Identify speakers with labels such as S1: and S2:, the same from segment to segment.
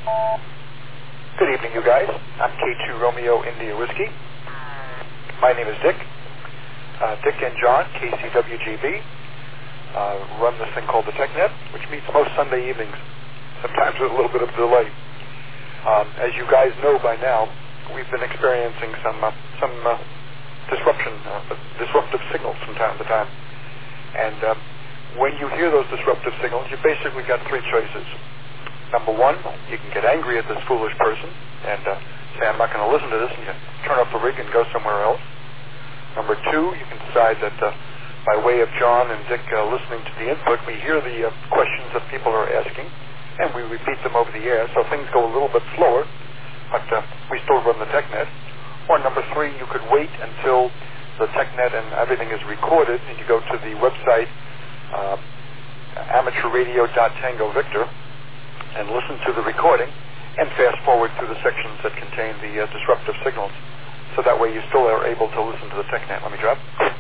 S1: Good evening, you guys. I'm K2 Romeo India Whiskey. My name is Dick. Dick and John, KCWGB, run this thing called the TechNet, which meets most Sunday evenings, sometimes with a little bit of delay. As you guys know by now, we've been experiencing some disruptive signals from time to time. And when you hear those disruptive signals, you basically got three choices. Number one, you can get angry at this foolish person and say, I'm not going to listen to this, and you turn off the rig and go somewhere else. Number two, you can decide that by way of John and Dick listening to the input, we hear the questions that people are asking, and we repeat them over the air, so things go a little bit slower, but we still run the TechNet. Or number three, you could wait until the TechNet and everything is recorded, and you go to the website amateurradio.tangovictor and listen to the recording and fast forward through the sections that contain the disruptive signals. So that way you still are able to listen to the TechNet. Let me drop.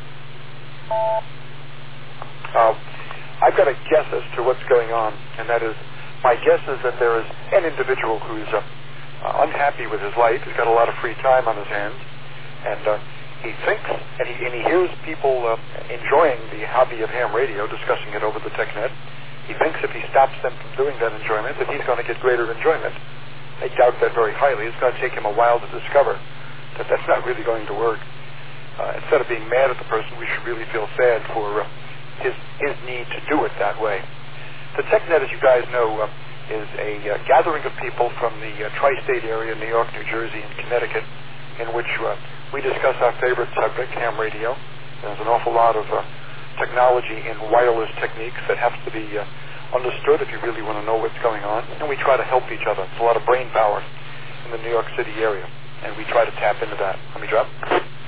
S1: I've got a guess as to what's going on, and that is, my guess is that there is an individual who's unhappy with his life. He's got a lot of free time on his hands, and he thinks, and he hears people enjoying the hobby of ham radio, discussing it over the TechNet. He thinks if he stops them from doing that enjoyment, that he's going to get greater enjoyment. I doubt that very highly. It's going to take him a while to discover that that's not really going to work. Instead of being mad at the person, we should really feel sad for his need to do it that way. The TechNet, as you guys know, is a gathering of people from the tri-state area, New York, New Jersey, and Connecticut, in which we discuss our favorite subject, ham radio. There's an awful lot of technology in wireless techniques that have to be understood if you really want to know what's going on, and we try to help each other. There's a lot of brain power in the New York City area, and we try to tap into that. Let me drop.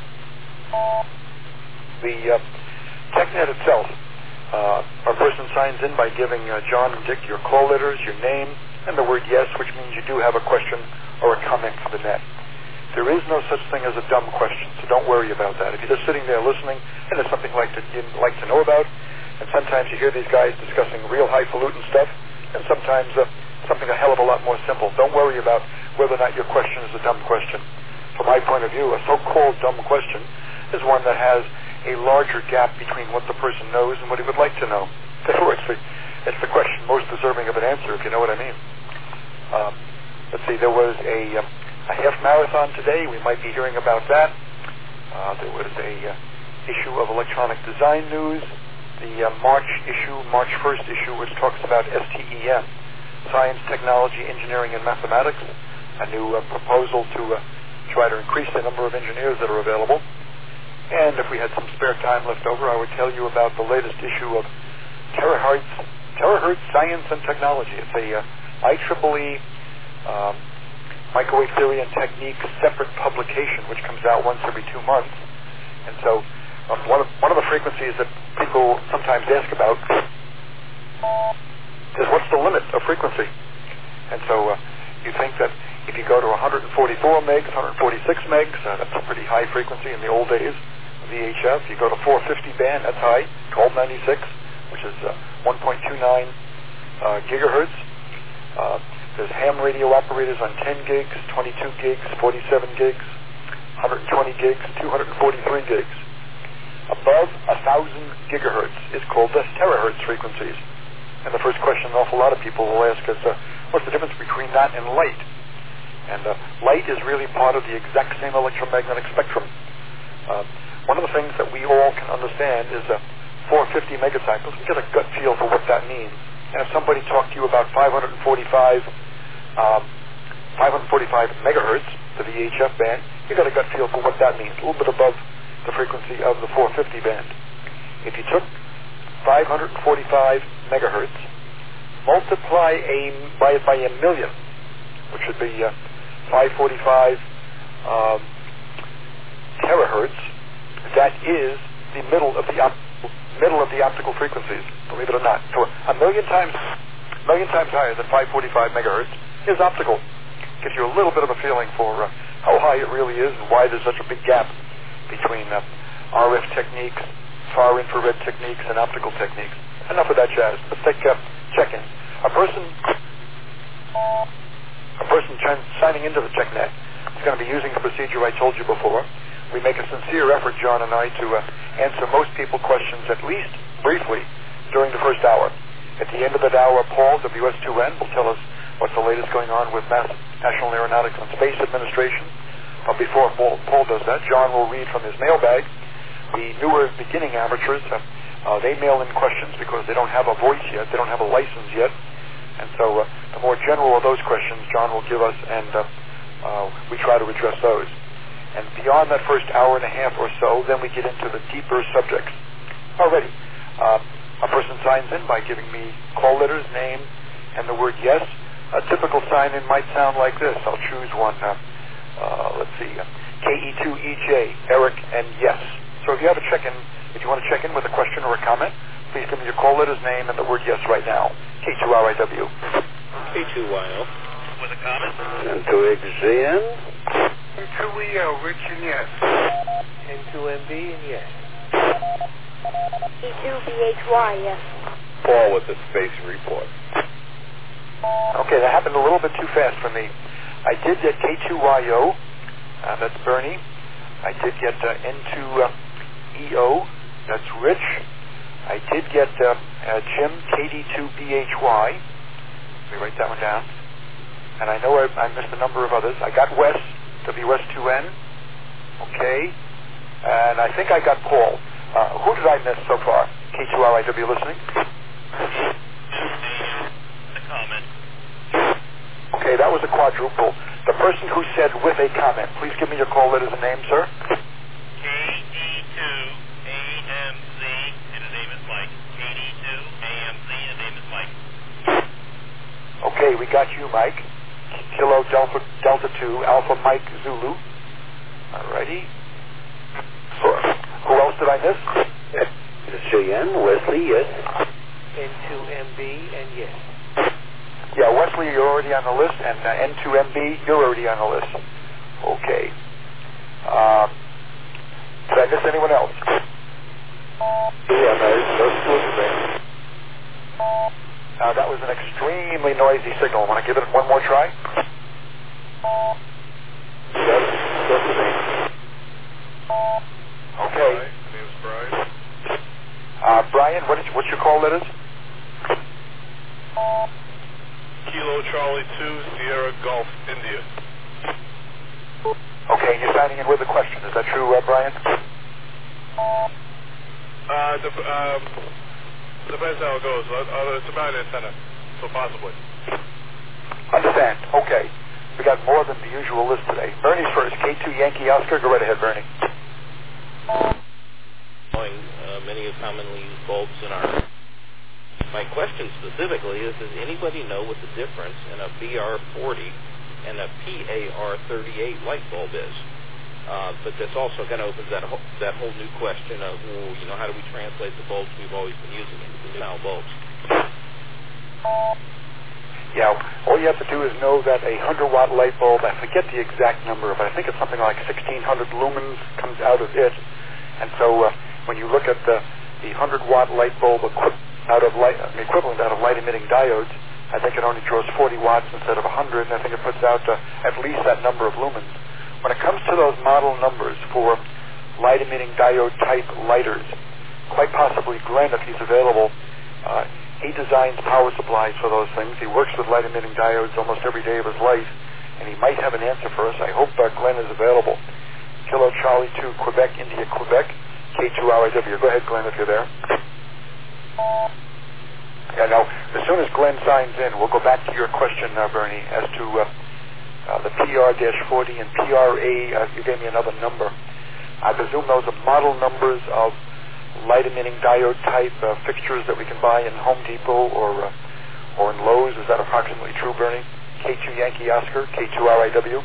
S1: The TechNet itself, a person signs in by giving John and Dick your call letters, your name, and the word yes, which means you do have a question or a comment for the net. There is no such thing as a dumb question, so don't worry about that. If you're just sitting there listening, and there's something you'd like to know about, and sometimes you hear these guys discussing real highfalutin stuff, and sometimes something a hell of a lot more simple. Don't worry about whether or not your question is a dumb question. From my point of view, a so-called dumb question is one that has a larger gap between what the person knows and what he would like to know. Therefore, it's the question most deserving of an answer, if you know what I mean. Let's see, there was a half marathon today. We might be hearing about that. There was a issue of electronic design news. The March 1st issue, which talks about STEM, Science, Technology, Engineering, and Mathematics, a new proposal to try to increase the number of engineers that are available. And if we had some spare time left over, I would tell you about the latest issue of Terahertz Science and Technology. It's a IEEE Microwave Theory and Technique separate publication, which comes out once every 2 months. And so one of the frequencies that people sometimes ask about is what's the limit of frequency? And so you think that if you go to 144 megs, 146 megs, that's a pretty high frequency in the old days of VHF. You go to 450 band, that's high, 1296, which is 1.29 gigahertz. There's ham radio operators on 10 gigs, 22 gigs, 47 gigs, 120 gigs, 243 gigs. Above 1,000 gigahertz is called the terahertz frequencies. And the first question an awful lot of people will ask is, what's the difference between that and light? And light is really part of the exact same electromagnetic spectrum. One of the things that we all can understand is 450 megacycles. We get a gut feel for what that means. And if somebody talked to you about 545 megahertz, the VHF band, you got a gut feel for what that means, a little bit above the frequency of the 450 band. If you took 545 megahertz, multiply by a million, which would be 545 terahertz, that is the middle of the optical frequencies, believe it or not. So a million times higher than 545 megahertz is optical. Gives you a little bit of a feeling for how high it really is and why there's such a big gap between RF techniques, far infrared techniques, and optical techniques. Enough of that jazz. Let's take check-in. A person person signing into the TechNet is going to be using the procedure I told you before. We make a sincere effort, John and I, to answer most people's questions at least briefly during the first hour. At the end of that hour, Paul, WS2N, will tell us what's the latest going on with National Aeronautics and Space Administration. But before Paul does that, John will read from his mailbag. The newer beginning amateurs, they mail in questions because they don't have a voice yet, they don't have a license yet. And so the more general of those questions John will give us, and we try to address those. And beyond that first hour and a half or so, then we get into the deeper subjects. Already, a person signs in by giving me call letters, name, and the word yes. A typical sign-in might sound like this. I'll choose one. Let's see. KE2EJ, Eric, and yes. So if you have a check-in, if you want to check in with a question or a comment, please give me your call letter's name and the word yes right now. K2RIW.
S2: K2YO. With a comment?
S3: N2XZN.
S4: N2EL, Rich and yes.
S5: N2MB and yes.
S6: E2BHY, yes.
S3: Paul with the space report.
S1: Okay, that happened a little bit too fast for me. I did get K2YO, that's Bernie. I did get N2EO, that's Rich. I did get Jim, KD2BHY. Let me write that one down. And I know I missed a number of others. I got Wes, WS2N. Okay. And I think I got Paul. Who did I miss so far? K2RIW listening?
S2: The comment.
S1: Okay, that was a quadruple. The person who said with a comment, please give me your call letters and name, sir.
S2: KD2AMZ, and his name is Mike. KD2AMZ, and his name is Mike.
S1: Okay, we got you, Mike. Kilo Delta 2, Alpha Mike Zulu. Alrighty. Who else did I miss?
S3: JN, Wesley, yes.
S5: N2MB and yes.
S1: Yeah, Wesley, you're already on the list, and N2MB, you're already on the list. Okay. Did I miss anyone else?
S3: Yeah, no,
S1: That was an extremely noisy signal. Want to give it one more try? Okay.
S4: My name's Brian.
S1: Brian, what's your call letters?
S4: Kilo Charlie 2, Sierra Golf, India.
S1: Okay, and you're signing in with a question. Is that true, Brian?
S4: Depends how it goes. It's about an antenna, so possibly.
S1: Understand. Okay. We got more than the usual list today. Bernie's first. K2 Yankee Oscar. Go right ahead, Bernie.
S2: Many of commonly used bulbs in our... My question specifically is, does anybody know what the difference in a BR40 and a PAR38 light bulb is? But this also kind of opens that whole new question of, well, how do we translate the bulbs we've always been using into the new bulbs?
S1: Yeah, all you have to do is know that a 100-watt light bulb, I forget the exact number, but I think it's something like 1,600 lumens comes out of it. And so when you look at the 100-watt light bulb equivalent out of light-emitting diodes, I think it only draws 40 watts instead of 100, and I think it puts out at least that number of lumens. When it comes to those model numbers for light-emitting diode-type lighters, quite possibly Glenn, if he's available, he designs power supplies for those things. He works with light-emitting diodes almost every day of his life, and he might have an answer for us. I hope Glenn is available. Kilo Charlie 2, Quebec, India, Quebec, K2RIW. Go ahead, Glenn, if you're there. Yeah, now, as soon as Glenn signs in, we'll go back to your question, Bernie, as to the PR-40 and PRA. You gave me another number. I presume those are model numbers of light-emitting diode-type fixtures that we can buy in Home Depot or in Lowe's. Is that approximately true, Bernie? K2 Yankee Oscar, K2RIW?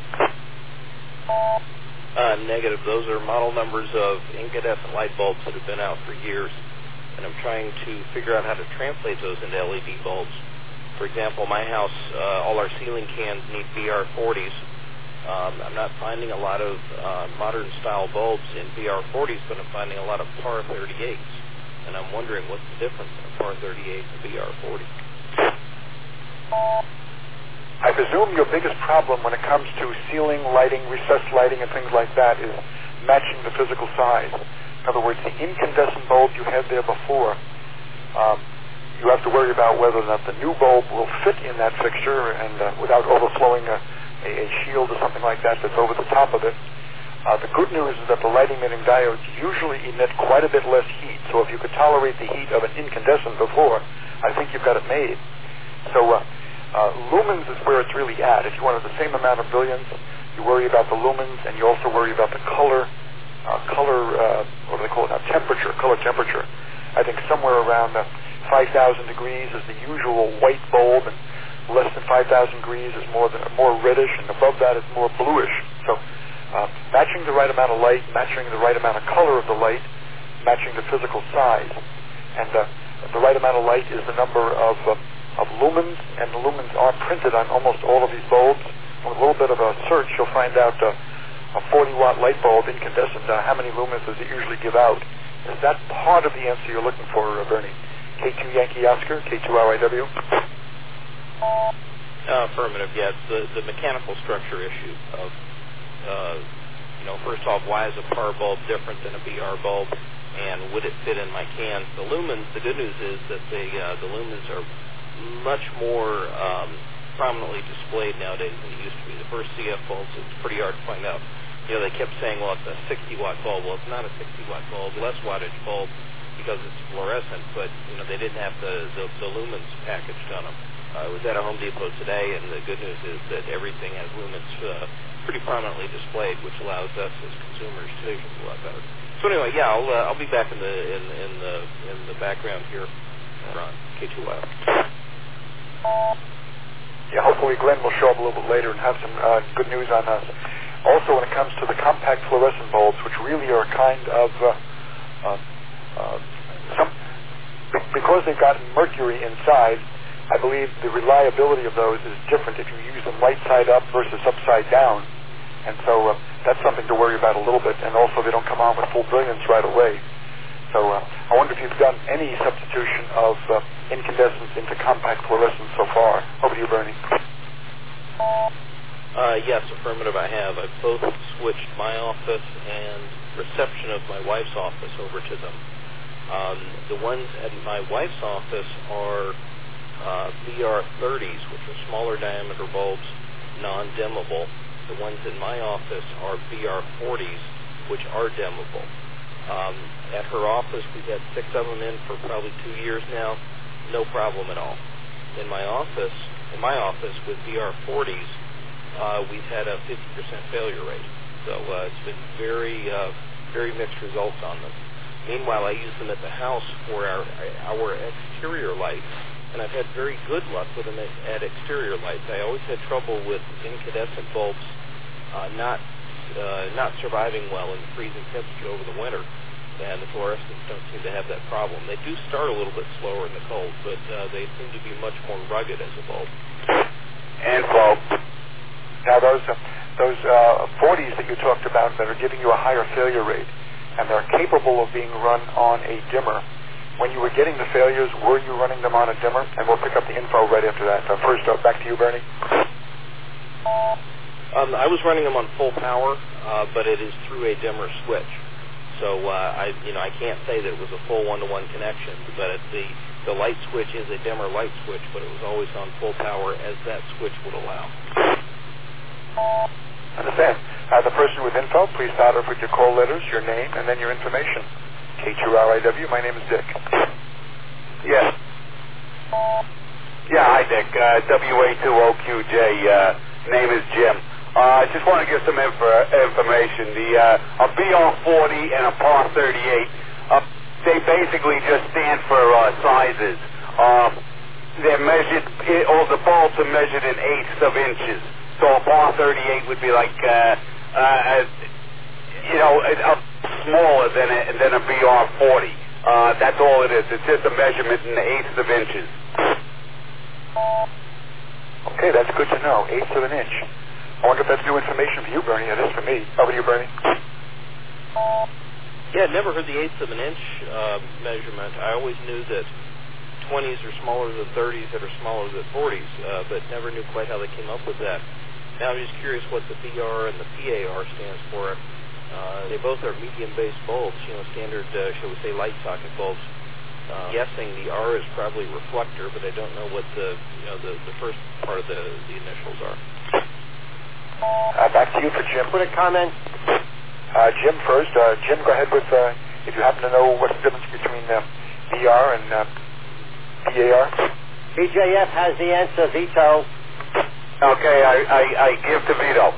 S2: Negative. Those are model numbers of incandescent light bulbs that have been out for years. And I'm trying to figure out how to translate those into LED bulbs. For example, my house, all our ceiling cans need BR40s. I'm not finding a lot of modern-style bulbs in BR40s, but I'm finding a lot of PAR38s. And I'm wondering what's the difference in a PAR38 and a BR40.
S1: I I presume your biggest problem when it comes to ceiling lighting, recessed lighting, and things like that is matching the physical size. In other words, the incandescent bulb you had there before, you have to worry about whether or not the new bulb will fit in that fixture and without overflowing a shield or something like that that's over the top of it. The good news is that the light-emitting diodes usually emit quite a bit less heat. So if you could tolerate the heat of an incandescent before, I think you've got it made. So lumens is where it's really at. If you wanted the same amount of brilliance, you worry about the lumens, and you also worry about the color, what do they call it now, color temperature. I think somewhere around 5,000 degrees is the usual white bulb, and less than 5,000 degrees is more reddish, and above that it's more bluish. So matching the right amount of light, matching the right amount of color of the light, matching the physical size. And the right amount of light is the number of lumens, and the lumens are printed on almost all of these bulbs. With a little bit of a search, you'll find out a 40-watt light bulb, incandescent, how many lumens does it usually give out? Is that part of the answer you're looking for, Bernie? K2 Yankee Oscar, K2 RIW?
S2: Affirmative, yes. The mechanical structure issue of, first off, why is a PAR bulb different than a BR bulb, and would it fit in my can? The lumens, the good news is that the lumens are much more prominently displayed nowadays than they used to be. The first CF bulbs, it's pretty hard to find out. They kept saying, well, it's a 60-watt bulb. Well, it's not a 60-watt bulb, less wattage bulb because it's fluorescent, but, they didn't have the lumens packaged on them. I was at a Home Depot today, and the good news is that everything has lumens pretty prominently displayed, which allows us as consumers to vision a lot better. So anyway, yeah, I'll be back in the background here on K2L.
S1: Yeah, hopefully Glenn will show up a little bit later and have some good news on us. Also, when it comes to the compact fluorescent bulbs, which really are a kind of because they've got mercury inside, I believe the reliability of those is different if you use them right side up versus upside down. And so that's something to worry about a little bit. And also they don't come on with full brilliance right away. So I wonder if you've done any substitution of incandescence into compact fluorescence so far. Over to you, Bernie.
S2: Yes, affirmative, I have. I've both switched my office and reception of my wife's office over to them. The ones at my wife's office are BR30s, which are smaller diameter bulbs, non-dimmable. The ones in my office are BR40s, which are dimmable. At her office, we've had 6 of them in for probably 2 years now. No problem at all. In my office with BR40s, we've had a 50% failure rate. So it's been very mixed results on them. Meanwhile, I use them at the house for our exterior lights, and I've had very good luck with them at exterior lights. I always had trouble with incandescent bulbs not surviving well in freezing temperature over the winter, and the fluorescents don't seem to have that problem. They do start a little bit slower in the cold, but they seem to be much more rugged as a bulb.
S3: And bulb.
S1: Now those 40s that you talked about that are giving you a higher failure rate, and they're capable of being run on a dimmer. When you were getting the failures, were you running them on a dimmer? And we'll pick up the info right after that. First up, back to you, Bernie.
S2: I was running them on full power, but it is through a dimmer switch. So I can't say that it was a full one-to-one connection, but the light switch is a dimmer light switch, but it was always on full power as that switch would allow.
S1: Understand. The person with info, please start off with your call letters, your name, and then your information. K2RIW, my name is Dick.
S3: Yes. Yeah, hi, Dick. WA2OQJ, name is Jim. I just want to give some information. A BR40 and a PAR 38, they basically just stand for sizes. They're measured, all the bulbs are measured in eighths of inches. So a PAR 38 would be like, smaller than a BR40. That's all it is. It's just a measurement in the eighths of inches.
S1: Okay, that's good to know. Eighths of an inch. I wonder if that's new information for you, Bernie. It is for me. Over to you, Bernie.
S2: Yeah, I'd never heard the eighths of an inch measurement. I always knew that 20s are smaller than 30s that are smaller than 40s, but never knew quite how they came up with that. Now I'm just curious what the BR and the PAR stands for. They both are medium-based bulbs, standard, shall we say, light socket bulbs. Guessing the R is probably reflector, but I don't know what the first part of the initials are.
S1: Back to you for Jim.
S5: Put a comment.
S1: Jim first. Jim, go ahead with, if you happen to know what's the difference between BR and PAR.
S5: BJF has the answer, Vito.
S3: Okay, I give to Vito.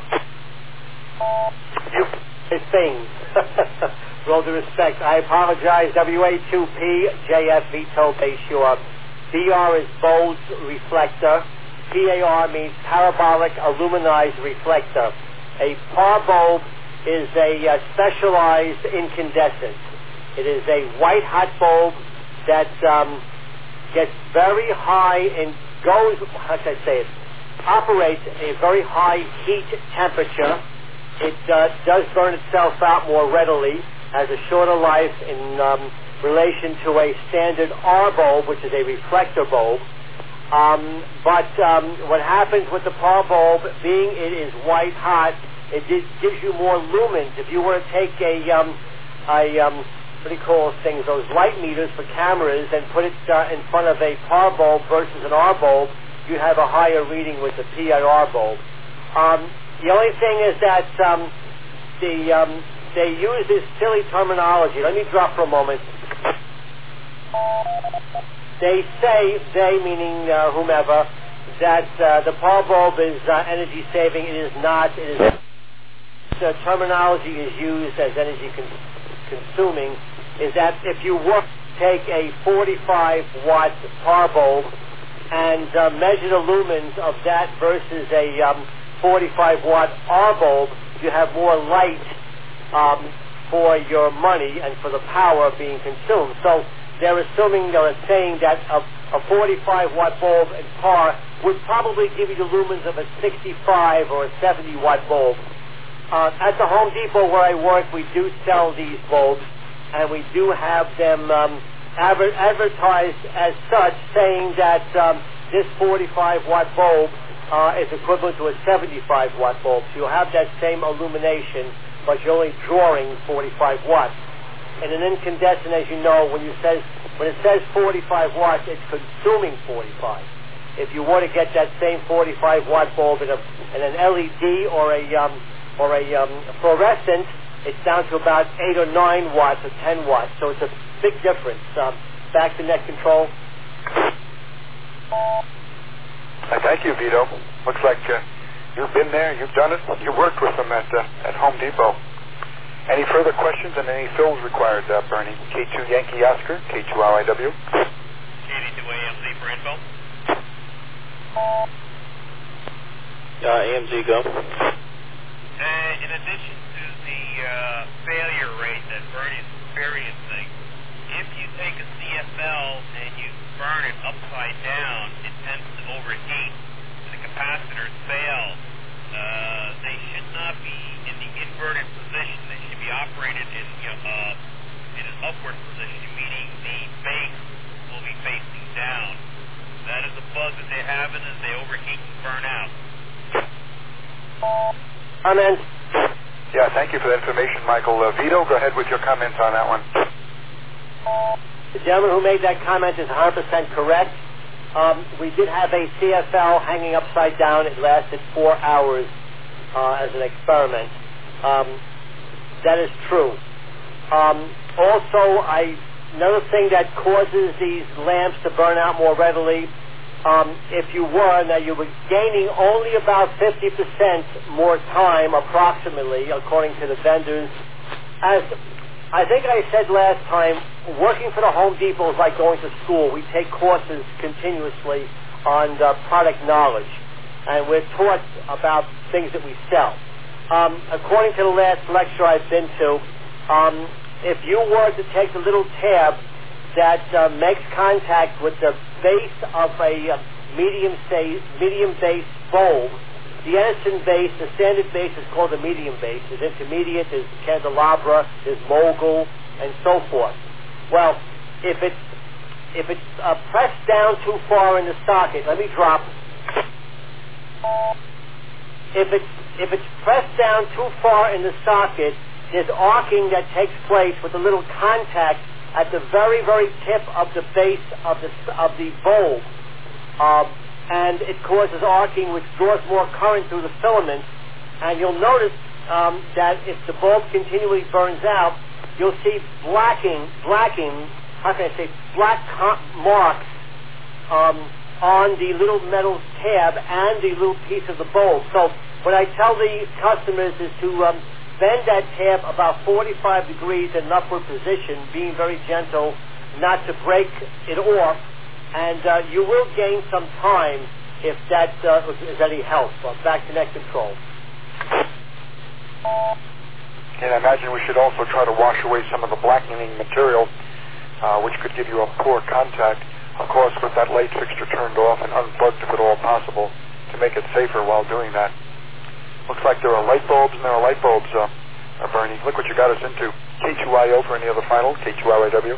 S1: You.
S5: His things. With all due respect, I apologize. WA2P, JF, Vito, Bayshore. BR is Bode's reflector. PAR means parabolic aluminized reflector. A PAR bulb is a specialized incandescent. It is a white hot bulb that gets very high and goes, how should I say it, operates at a very high heat temperature. It does burn itself out more readily, has a shorter life in relation to a standard R bulb, which is a reflector bulb. But what happens with the PAR bulb, being it is white hot, it gives you more lumens. If you were to take what do you call those things, those light meters for cameras, and put it in front of a PAR bulb versus an R bulb, you have a higher reading with the PAR bulb. The only thing is that they use this silly terminology. Let me drop for a moment. They say, they meaning whomever, that the PAR bulb is energy saving. It is not. It is. The terminology is used as energy consuming. Is that if you were to take a 45 watt PAR bulb and measure the lumens of that versus a 45 watt R bulb, you have more light for your money and for the power being consumed. So they're assuming, they're saying that a 45 watt bulb in PAR would probably give you the lumens of a 65 or a 70 watt bulb. At the Home Depot where I work, we do sell these bulbs, and we do have them advertised as such, saying that this 45 watt bulb is equivalent to a 75 watt bulb. So you'll have that same illumination, but you're only drawing 45 watts. And an incandescent, as you know, when it says 45 watts, it's consuming 45. If you were to get that same 45 watt bulb in an LED or a fluorescent, it's down to about 8 or 9 watts or 10 watts. So it's a big difference. Back to net control.
S1: Thank you, Vito. Looks like you've been there, you've done it, you worked with them at Home Depot. Any further questions and any fills required, Bernie? K2 Yankee Oscar, K2 RIW.
S4: KD2AMZ for info.
S2: AMZ, go.
S4: In addition to the failure rate that Bernie is experiencing, if you take a CFL and you burn it upside down, it tends to overheat. The capacitors fail. They should not be in the inverted position. They should be operated in an upward position, meaning the base will be facing down. That is a bug that they have, and as they overheat and burn out.
S5: Comment.
S1: Yeah, thank you for that information, Michael. Vito, go ahead with your comments on that one.
S5: The gentleman who made that comment is 100% correct. We did have a CFL hanging upside down. It lasted 4 hours as an experiment. That is true. Also, another thing that causes these lamps to burn out more readily, if you were gaining only about 50% more time, approximately, according to the vendors. As I think I said last time, working for the Home Depot is like going to school. We take courses continuously on product knowledge, and we're taught about things that we sell. According to the last lecture I've been to, if you were to take the little tab that makes contact with the base of a medium base bulb, the Edison base, the standard base is called the medium base. There's intermediate, there's candelabra, there's mogul, and so forth. Well, if if it's pressed down too far in the socket, let me drop. If it's pressed down too far in the socket, there's arcing that takes place with a little contact at the very, very tip of the base of the bulb, and it causes arcing, which draws more current through the filaments. And you'll notice that if the bulb continually burns out, you'll see blacking. How can I say, black marks on the little metal tab and the little piece of the bulb. So what I tell the customers is to bend that tab about 45 degrees in an upward position, being very gentle, not to break it off, and you will gain some time if that is any help. Back to net control.
S1: And I imagine we should also try to wash away some of the blackening material, which could give you a poor contact, of course, with that light fixture turned off and unplugged if at all possible, to make it safer while doing that. Looks like there are light bulbs and there are light bulbs, Bernie. Look what you got us into. K2IO for any other final? K2RIW?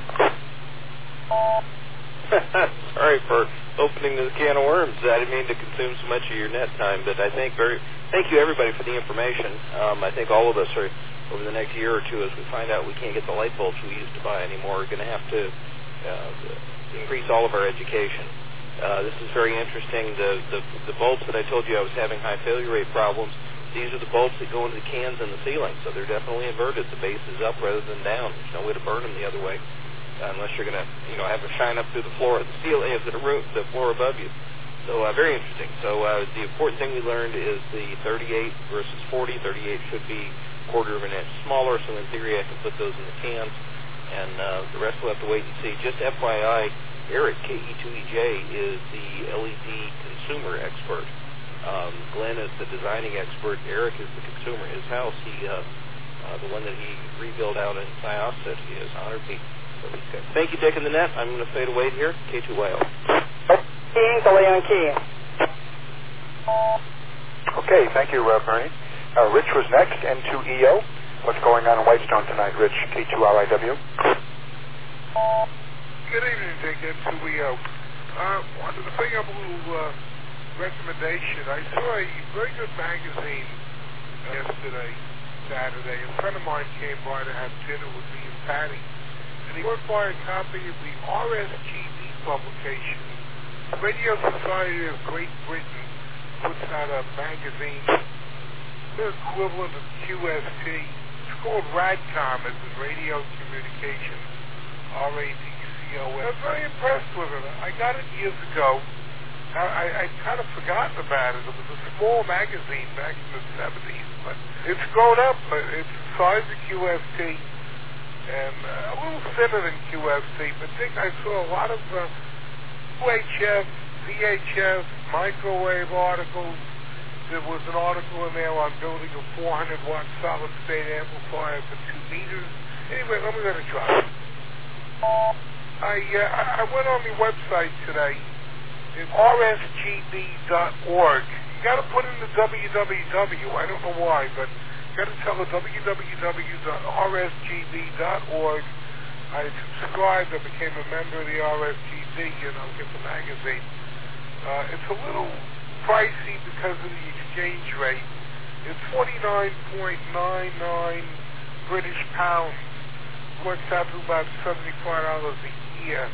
S2: Sorry for opening this can of worms. I didn't mean to consume so much of your net time, but I think thank you everybody for the information. I think all of us are, over the next year or two, as we find out we can't get the light bulbs we used to buy anymore, we're going to have to increase all of our education. This is very interesting. The bulbs that I told you I was having high failure rate problems, these are the bulbs that go into the cans in the ceiling, so they're definitely inverted. The base is up rather than down. There's no way to burn them the other way, unless you're going to, have them shine up through the floor of the ceiling, the floor above you. So very interesting. So the important thing we learned is the 38 versus 40. 38 should be a quarter of an inch smaller, so in theory I can put those in the cans, and the rest we'll have to wait and see. Just FYI, Eric, KE2EJ, is the LED consumer expert. Glenn is the designing expert. Eric is the consumer. His house, the one that he rebuilt out in Syosset, is 100 feet. So thank you, Dick, in the net. I'm going to fade away here. K2YO.
S1: Okay, thank you, Bernie. Rich was next, N2EO. What's going on in Whitestone tonight, Rich? K2RIW.
S6: Good evening, Dick, N2EO. Wanted to bring up a little recommendation. I saw a very good magazine yesterday, Saturday. A friend of mine came by to have dinner with me and Patty, and he worked by a copy of the RSGB publication. The Radio Society of Great Britain puts out a magazine, the equivalent of QST. It's called RADCOM, as in Radio Communications, RADCOM. I was very impressed with it. I got it years ago. I'd kind of forgotten about it. It was a small magazine back in the 70s, but it's grown up. It's the size of QST and a little thinner than QST, but I think I saw a lot of UHF, VHF, microwave articles. There was an article in there on building a 400-watt solid-state amplifier for 2 meters. Anyway, let me go to try it. I went on the website today. It's rsgb.org. You got to put in the www. I don't know why, but you got to tell the www.rsgb.org. I subscribed. I became a member of the RSGB, get the magazine. It's a little pricey because of the exchange rate. It's 49.99 British pounds. Works out to about $75 a year.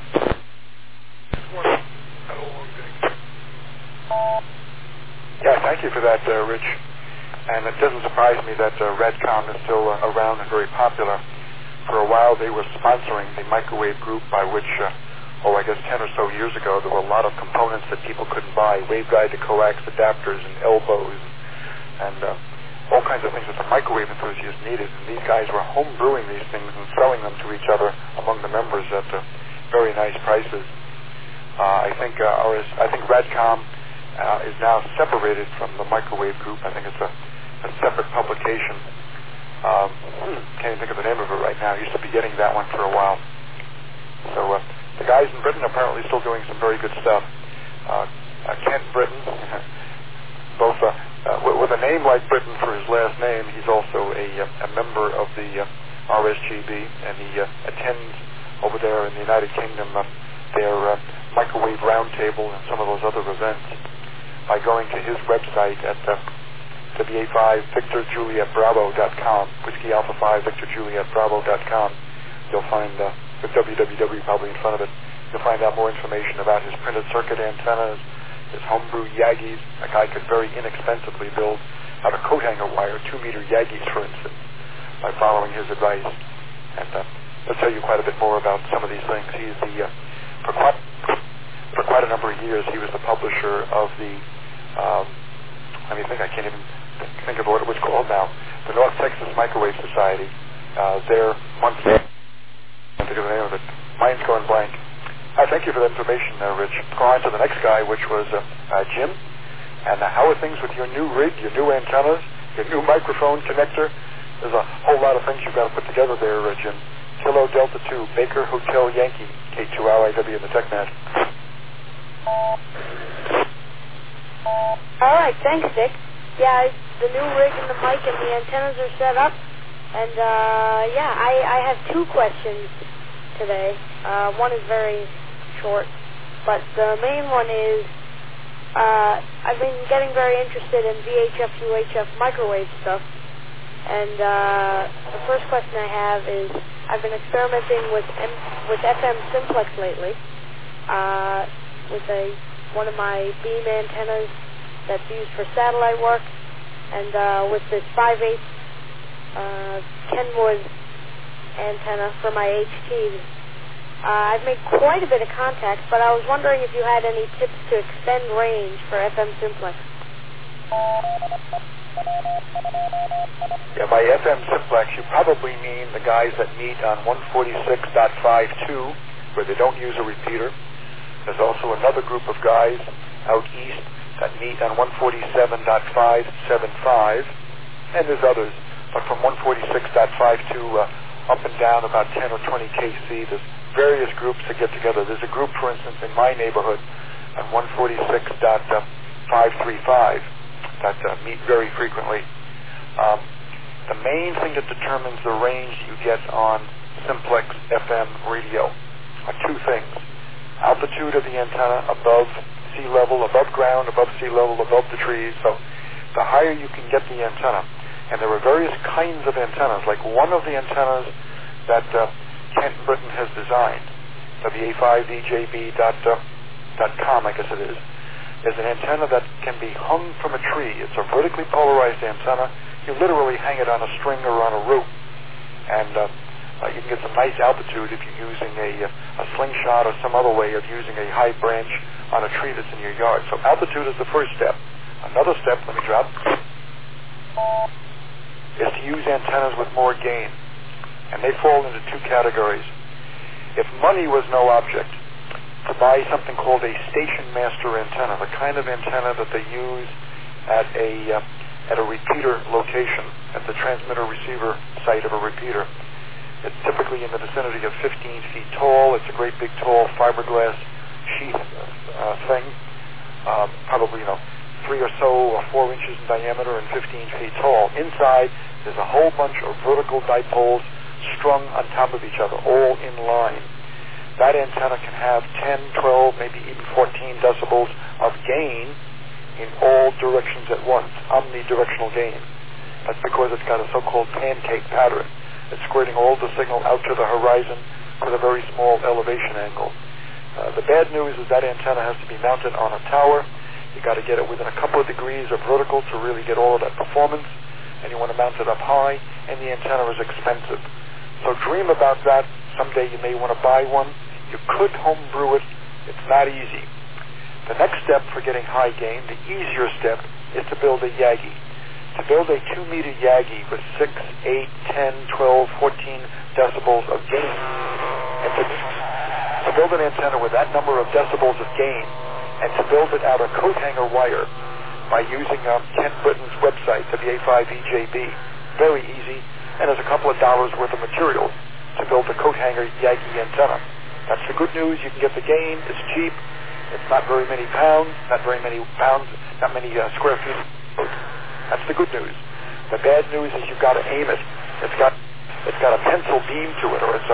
S1: Yeah, thank you for that, Rich. And it doesn't surprise me that RADCOM is still around and very popular. For a while, they were sponsoring the microwave group by which, I guess 10 or so years ago, there were a lot of components that people couldn't buy, waveguide to coax adapters and elbows and all kinds of things that the microwave enthusiasts needed. And these guys were home brewing these things and selling them to each other among the members at very nice prices. I think RADCOM is now separated from the microwave group. I think it's a separate publication. Can't even think of the name of it right now. I used to be getting that one for a while. So the guys in Britain are apparently still doing some very good stuff. Kent Britton, both with a name like Britton for his last name, he's also a member of the RSGB, and he attends over there in the United Kingdom their microwave roundtable and some of those other events by going to his website at WA5VictorJulietBravo.com, Whiskey Alpha 5 VictorJulietBravo.com. You'll find, with www probably in front of it, you'll find out more information about his printed circuit antennas, his homebrew Yagis. A guy could very inexpensively build out of coat hanger wire 2-meter Yagis, for instance, by following his advice. And he'll tell you quite a bit more about some of these things. He's for quite a number of years, he was the publisher of the, I can't even think of what it was called now, the North Texas Microwave Society. Their monthly, I can't think of the name of it. Mine's going blank. Thank you for that information, Rich. Go on to the next guy, which was Jim. And how are things with your new rig, your new antennas, your new microphone connector? There's a whole lot of things you've got to put together there, Jim. Kilo Delta 2, Baker Hotel Yankee, K2LIW in the TechNet.
S7: All right, thanks, Dick. Yeah, the new rig and the mic and the antennas are set up. And, I have 2 questions today. One is very short, but the main one is, I've been getting very interested in VHF, UHF microwave stuff, and the first question I have is, I've been experimenting with FM simplex lately, with one of my beam antennas that's used for satellite work, and with this 5/8 Kenwood antenna for my HT. I've made quite a bit of contact, but I was wondering if you had any tips to extend range for FM simplex.
S1: Yeah, by FM simplex, you probably mean the guys that meet on 146.52, where they don't use a repeater. There's also another group of guys out east that meet on 147.575, and there's others. But from 146.52 up and down about 10 or 20 kc, there's various groups that get together. There's a group, for instance, in my neighborhood on 146.535 that meet very frequently. The main thing that determines the range you get on simplex FM radio are 2 things. Altitude of the antenna above sea level, above ground, above sea level, above the trees. So the higher you can get the antenna, and there are various kinds of antennas, like one of the antennas that Kent Britton has designed, WA5VJB.com, I guess it is an antenna that can be hung from a tree. It's a vertically polarized antenna. You literally hang it on a string or on a rope, and you can get some nice altitude if you're using a slingshot or some other way of using a high branch on a tree that's in your yard. So altitude is the first step. Another step, let me drop, is to use antennas with more gain. And they fall into 2 categories. If money was no object, to buy something called a station master antenna, the kind of antenna that they use at a repeater location, at the transmitter-receiver site of a repeater. It's typically in the vicinity of 15 feet tall. It's a great big tall fiberglass sheath thing, probably 3 or so or 4 inches in diameter and 15 feet tall. Inside, there's a whole bunch of vertical dipoles strung on top of each other, all in line. That antenna can have 10, 12, maybe even 14 decibels of gain in all directions at once, omnidirectional gain. That's because it's got a so-called pancake pattern. It's squirting all the signal out to the horizon with a very small elevation angle. The bad news is that antenna has to be mounted on a tower. You got to get it within a couple of degrees of vertical to really get all of that performance, and you want to mount it up high, and the antenna is expensive. So dream about that. Someday you may want to buy one. You could homebrew it. It's not easy. The next step for getting high gain, the easier step, is to build a Yagi. To build a 2-meter Yagi with 6, 8, 10, 12, 14 decibels of gain, and to build an antenna with that number of decibels of gain, and to build it out of coat hanger wire by using Kent Britton's website, WA5VJB. Very easy, and there's a couple of dollars worth of material to build the coat hanger Yagi antenna. That's the good news. You can get the gain. It's cheap. It's not very many pounds, not many square feet. That's the good news. The bad news is you've got to aim it. It's got a pencil beam to it, or it's a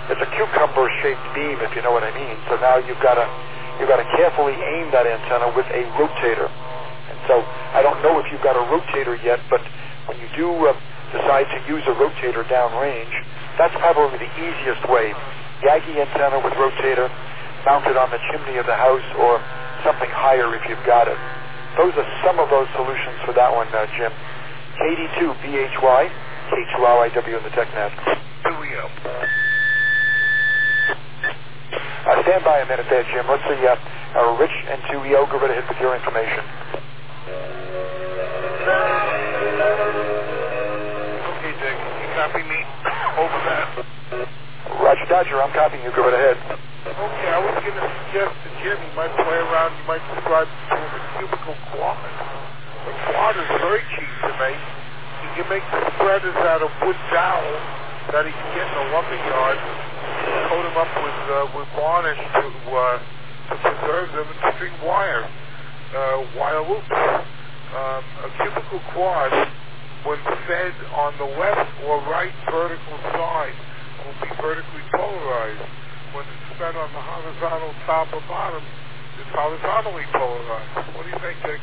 S1: it's a cucumber-shaped beam, if you know what I mean. So now you've got to carefully aim that antenna with a rotator. And so I don't know if you've got a rotator yet, but when you do decide to use a rotator downrange, that's probably the easiest way. Yagi antenna with rotator mounted on the chimney of the house or something higher if you've got it. Those are some of those solutions for that one, Jim. KD2BHY, K2RIW in the TechNet.
S6: Here we go.
S1: Stand by a minute there, Jim. Let's see, Rich and 2EO, go right ahead with your information.
S6: Okay, Dick, you copy me? Over that.
S1: Roger, Dodger, I'm copying you. Go right ahead.
S6: Okay, I was going to suggest to Jim, you might play around, you might describe it as a cubical quad. The quad is very cheap to make. You can make the spreaders out of wood dowels that he can get in a lumber yard, coat them up with varnish to preserve them, and string wire loops. A cubical quad, when fed on the left or right vertical side, will be vertically polarized. When it's fed on the horizontal top or bottom, it's horizontally polarized. What do you think, Dick?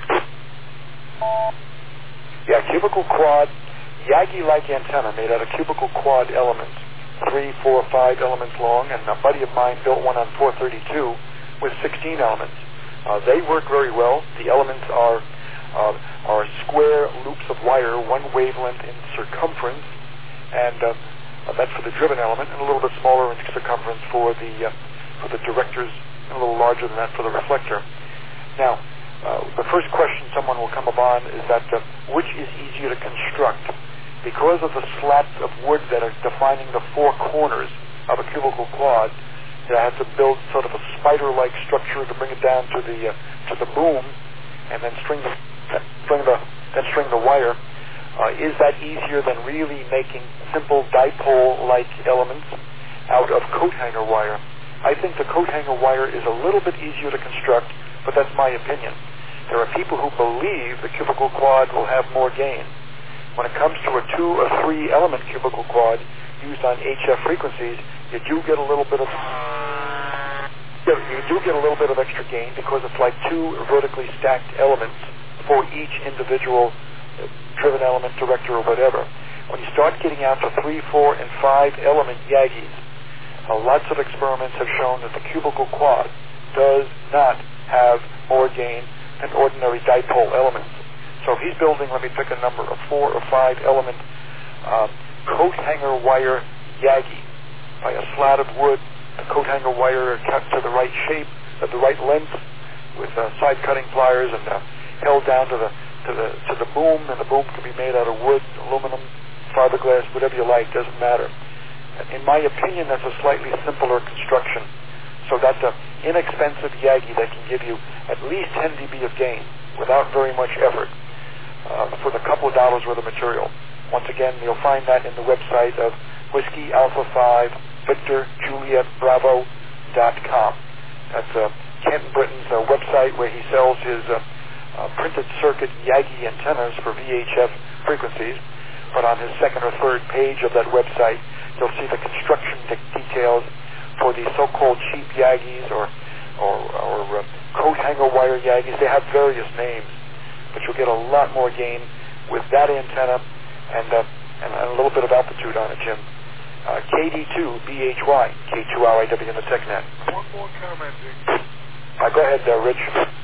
S1: Yeah, cubical quad, Yagi-like antenna made out of cubical quad elements, 3, 4, 5 elements long, and a buddy of mine built one on 432 with 16 elements. They work very well. The elements are square loops of wire, one wavelength in circumference, and that's for the driven element, and a little bit smaller in circumference for the directors, and a little larger than that for the reflector. Now, the first question someone will come upon is that which is easier to construct? Because of the slats of wood that are defining the four corners of a cubical quad, I have to build sort of a spider-like structure to bring it down to the boom, and then string the wire. Is that easier than really making simple dipole-like elements out of coat hanger wire? I think the coat hanger wire is a little bit easier to construct, but that's my opinion. There are people who believe the cubical quad will have more gain. When it comes to a 2 or 3 element cubical quad used on HF frequencies, you do get a little bit of extra gain because it's like 2 vertically stacked elements for each individual driven element, director, or whatever. When you start getting out to 3, 4, and 5 element Yagis, lots of experiments have shown that the cubical quad does not have more gain than ordinary dipole elements. So if he's building, let me pick a number, a 4 or 5 element coat hanger wire Yagi by a slat of wood, the coat hanger wire cut to the right shape, at the right length, with side cutting pliers and held down to the boom, and the boom can be made out of wood, aluminum, fiberglass, whatever you like, doesn't matter. In my opinion, that's a slightly simpler construction. So that's an inexpensive Yagi that can give you at least 10 dB of gain without very much effort for the couple of dollars worth of material. Once again, you'll find that in the website of Whiskey Alpha 5 Victor Juliet Bravo.com. That's Kenton Britton's website where he sells his printed circuit Yagi antennas for VHF frequencies. But on his second or third page of that website, you'll see the construction details for the so-called cheap Yagis or coat hanger wire Yagis. They have various names, but you'll get a lot more gain with that antenna and a little bit of altitude on it, Jim. KD2BHY, K2RIW in the TechNet.
S6: One more comment, Dick.
S1: Go ahead, Rich.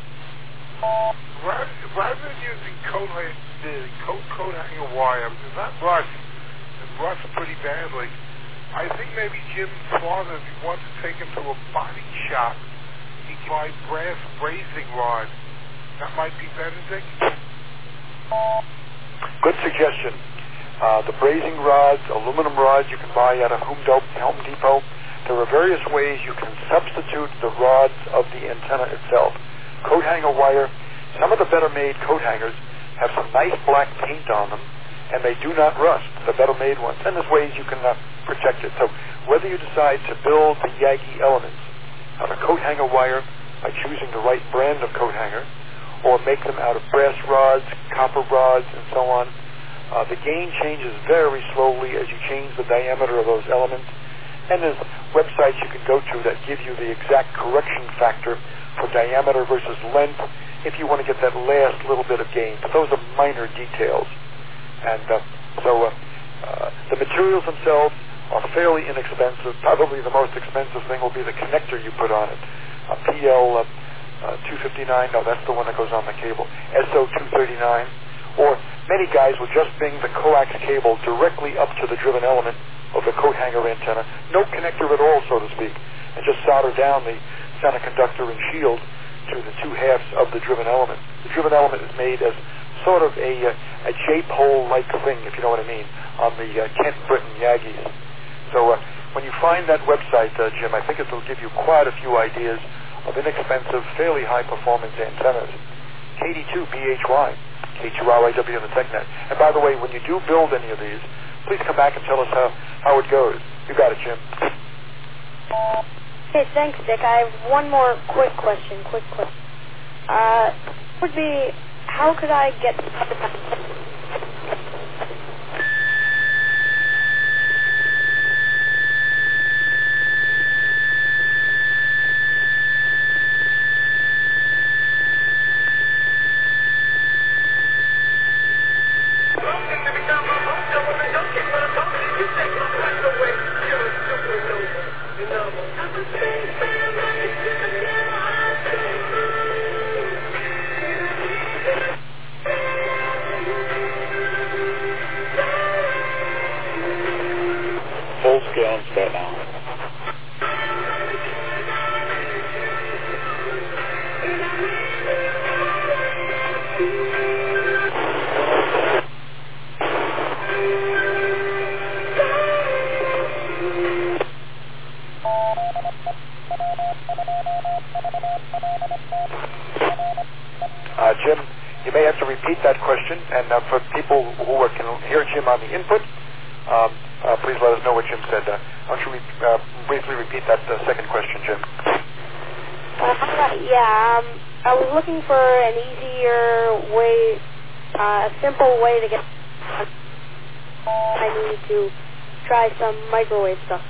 S6: Rather than using coat hanger wire, because that rusts pretty badly. I think maybe Jim's father, if he wants to take him to a body shop, he can buy brass brazing rod. That might be better, Dick.
S1: Good suggestion. The brazing rods, aluminum rods you can buy out of Home Depot. There are various ways you can substitute the rods of the antenna itself. Coat hanger wire, some of the better made coat hangers have some nice black paint on them, and they do not rust, the better made ones. And there's ways you can protect it. So whether you decide to build the Yagi elements out of coat hanger wire by choosing the right brand of coat hanger, or make them out of brass rods, copper rods, and so on, the gain changes very slowly as you change the diameter of those elements. And there's websites you can go to that give you the exact correction factor for diameter versus length if you want to get that last little bit of gain. But those are minor details. And so the materials themselves are fairly inexpensive. Probably the most expensive thing will be the connector you put on it. PL 259, no, that's the one that goes on the cable. SO 239, or many guys will just bring the coax cable directly up to the driven element of the coat hanger antenna, no connector at all, so to speak, and just solder down the center conductor and shield to the two halves of the driven element. The driven element is made as sort of a J-pole-like thing, if you know what I mean, on the Kent Britain Yaggies. So when you find that website, Jim, I think it will give you quite a few ideas of inexpensive, fairly high-performance antennas. KD2BHY, K2RIW on the TechNet. And by the way, when you do build any of these, please come back and tell us how it goes. You got it, Jim.
S7: Okay, thanks, Dick. I have one more quick question. Would be, how could I get...
S8: Full scale and start now.
S1: Jim, you may have to repeat that question, and for people who can hear Jim on the input, please let us know what Jim said. Why don't you briefly repeat that second question, Jim?
S7: I was looking for an easier way, a simple way to get... I needed to try some microwave stuff.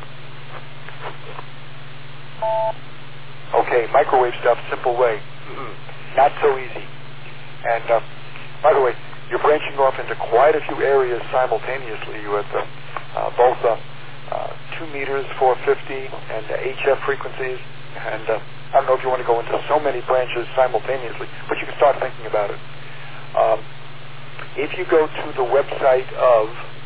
S1: Okay, microwave stuff, simple way. Not so easy. And by the way, you're branching off into quite a few areas simultaneously with both 2 meters, 450, and HF frequencies. And I don't know if you want to go into so many branches simultaneously, but you can start thinking about it. If you go to the website of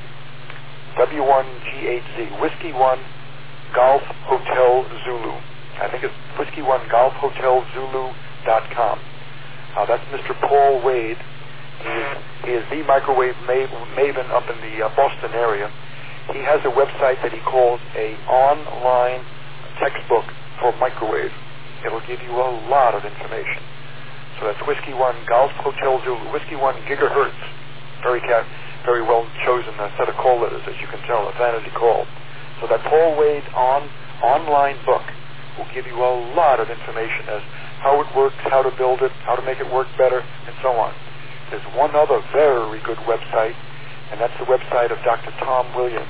S1: W1GHZ, Whiskey 1 Golf Hotel Zulu, I think it's Whiskey 1 Golf Hotel Zulu.com. That's Mr. Paul Wade. He is the microwave maven up in the Boston area. He has a website that he calls a online textbook for microwave. It'll give you a lot of information. So that's Whiskey 1 Golf Hotel Zulu, Whiskey 1 gigahertz. Very well chosen set of call letters, as you can tell, a vanity call. So that Paul Wade online book will give you a lot of information as how it works, how to build it, how to make it work better, and so on. There's one other very good website, and that's the website of Dr. Tom Williams,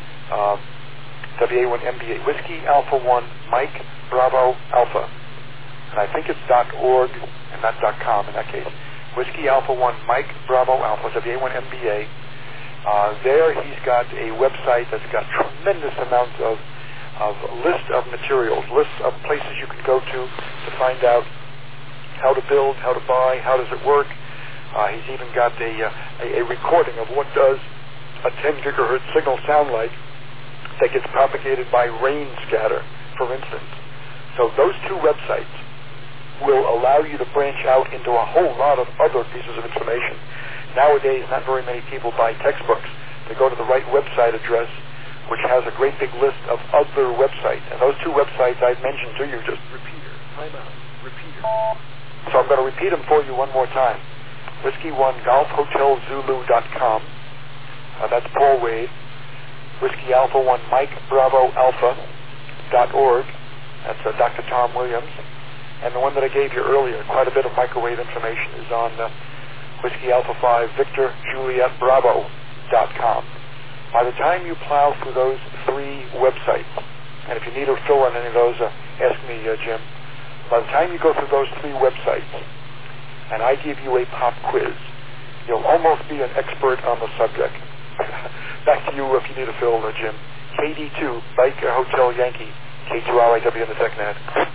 S1: WA1MBA, Whiskey Alpha 1 Mike Bravo Alpha. And I think it's .org and not .com in that case. Whiskey Alpha 1 Mike Bravo Alpha, WA1MBA. There he's got a website that's got tremendous amounts of list of materials, lists of places you can go to find out how to build, how to buy, how does it work. He's even got a recording of what does a 10 gigahertz signal sound like that gets propagated by rain scatter, for instance. So those two websites will allow you to branch out into a whole lot of other pieces of information. Nowadays, not very many people buy textbooks. They go to the right website address, which has a great big list of other websites. And those two websites I've mentioned to you, just repeater, timeout, repeater. So I'm going to repeat them for you one more time. Whiskey 1 Golf Hotel Zulu.com. That's Paul Wade. Whiskey Alpha 1 Mike Bravo Alpha.org. That's Dr. Tom Williams. And the one that I gave you earlier, quite a bit of microwave information, is on Whiskey Alpha 5 Victor Juliet Bravo.com. By the time you plow through those three websites, And if you need a fill on any of those, ask me, Jim. By the time you go through those 3 websites, and I give you a pop quiz, you'll almost be an expert on the subject. Back to you if you need a fill, Jim. KD2, Mike Hotel Yankee, K2RIW in the TechNet.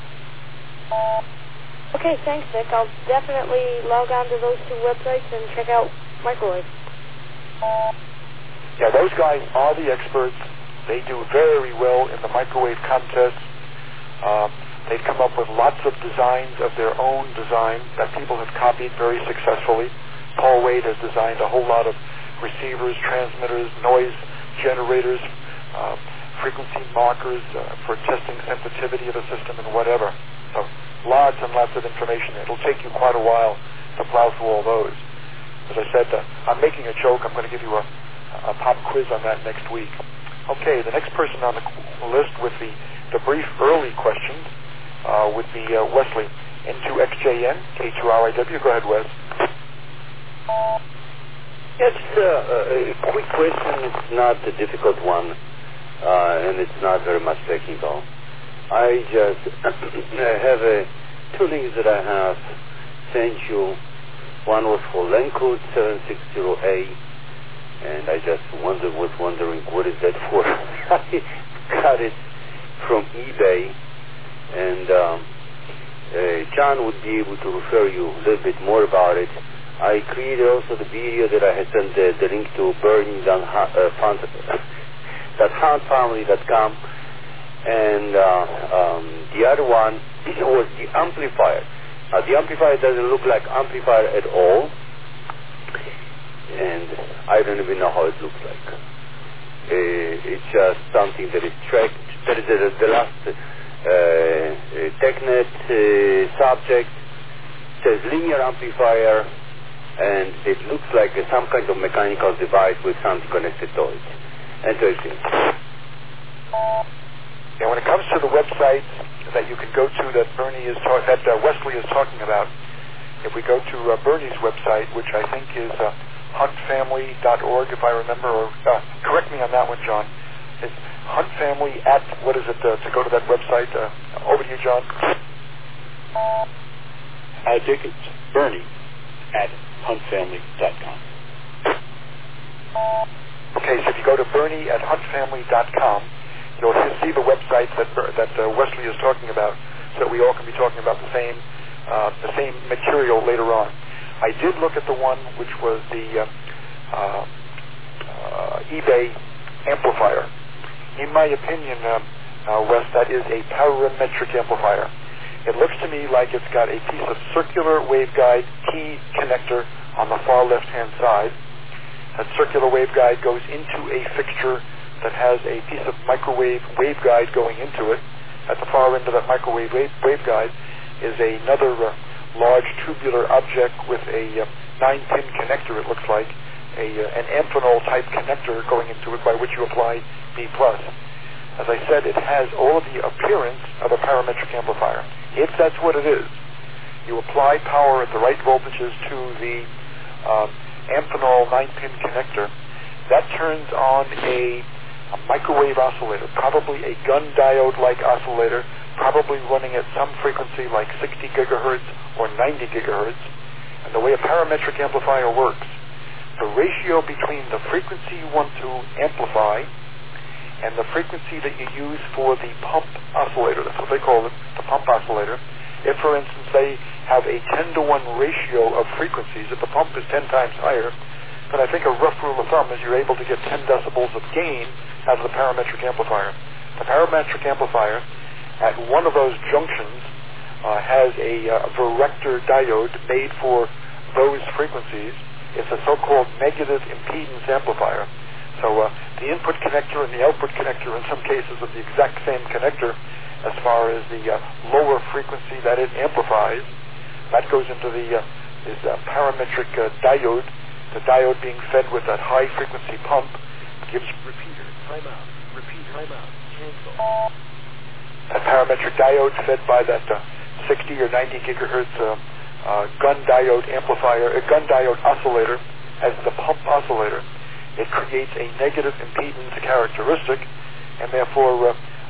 S7: Okay, thanks, Vic. I'll definitely log on to those 2 websites and check out Microwave.
S1: Yeah, those guys are the experts. They do very well in the microwave contests. They've come up with lots of designs of their own design that people have copied very successfully. Paul Wade has designed a whole lot of receivers, transmitters, noise generators, frequency markers for testing sensitivity of the system and whatever. So lots and lots of information. It'll take you quite a while to plow through all those. As I said, I'm making a joke. I'm going to give you a pop quiz on that next week. Okay, the next person on the list with the brief early questions would be Wesley, N2XJN, K2RIW. Go ahead, Wes.
S9: Yes, a quick question. It's not a difficult one, and it's not very much technical. I just have 2 links that I have sent you. One was for Lencode 760A, and I just was wondering what is that for. I got it from eBay, and John would be able to refer you a little bit more about it. I created also the video that I had sent the link to burning.huntfamily.com, and the other one was the amplifier. The amplifier doesn't look like amplifier at all, and I don't even know how it looks like. It's just something that is tracked. That is the last TechNet subject. It says linear amplifier, and it looks like some kind of mechanical device with something connected to it. Interesting.
S1: And when it comes to the websites that you can go to that Wesley is talking about, if we go to Bernie's website, which I think is huntfamily.org, if I remember, or correct me on that one, John. It's huntfamily at, what is it, to go to that website? Over to you, John.
S8: I think it's Bernie at huntfamily.com.
S1: Okay, so if you go to Bernie at huntfamily.com, you'll see the websites that Wesley is talking about, so that we all can be talking about the same material later on. I did look at the one which was the eBay amplifier. In my opinion, Wes, that is a parametric amplifier. It looks to me like it's got a piece of circular waveguide key connector on the far left-hand side. That circular waveguide goes into a fixture that has a piece of microwave waveguide going into it. At the far end of that microwave waveguide is another large tubular object with a 9-pin connector, it looks like, an Amphenol-type connector going into it by which you apply B+. As I said, it has all of the appearance of a parametric amplifier. If that's what it is, you apply power at the right voltages to the Amphenol 9-pin connector, that turns on a microwave oscillator, probably a gun diode-like oscillator, probably running at some frequency like 60 gigahertz or 90 gigahertz. And the way a parametric amplifier works, the ratio between the frequency you want to amplify and the frequency that you use for the pump oscillator, that's what they call it, the pump oscillator. If, for instance, they have a 10-to-1 ratio of frequencies, if the pump is 10 times higher, then I think a rough rule of thumb is you're able to get 10 decibels of gain out of the parametric amplifier. The parametric amplifier at one of those junctions has a Varector diode made for those frequencies. It's a so-called negative impedance amplifier. So the input connector and the output connector in some cases are the exact same connector as far as the lower frequency that it amplifies. That goes into this parametric diode. The diode being fed with that high frequency pump gives repeater, timeout, repeat, timeout, cancel. That parametric diode fed by that 60 or 90 gigahertz gun diode amplifier, a gun diode oscillator as the pump oscillator. It creates a negative impedance characteristic, and therefore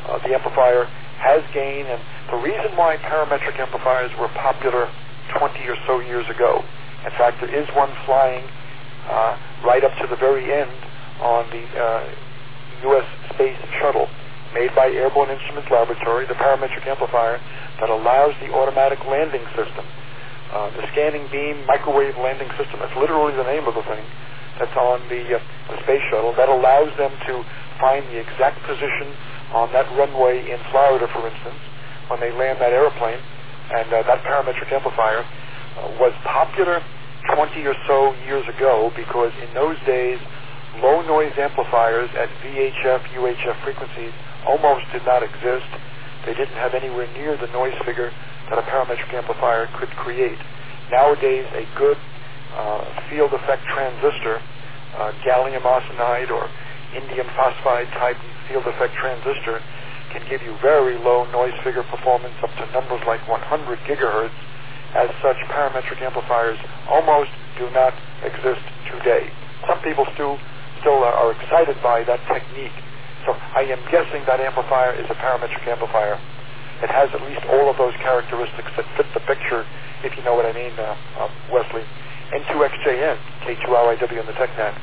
S1: The amplifier has gain, and the reason why parametric amplifiers were popular 20 or so years ago, in fact, there is one flying right up to the very end on the U.S. Space Shuttle, made by Airborne Instruments Laboratory, the parametric amplifier that allows the automatic landing system. The scanning beam microwave landing system, that's literally the name of the thing, that's on the Space Shuttle, that allows them to find the exact position on that runway in Florida, for instance, when they land that airplane. And that parametric amplifier was popular 20 or so years ago because in those days, low noise amplifiers at VHF, UHF frequencies almost did not exist. They didn't have anywhere near the noise figure that a parametric amplifier could create. Nowadays, a good field effect transistor, gallium arsenide or indium phosphide type field effect transistor, can give you very low noise figure performance up to numbers like 100 gigahertz. As such, parametric amplifiers almost do not exist today. Some people still are excited by that technique. So I am guessing that amplifier is a parametric amplifier. It has at least all of those characteristics that fit the picture, if you know what I mean, Wesley. N2XJN, K2RIW in the TechNet.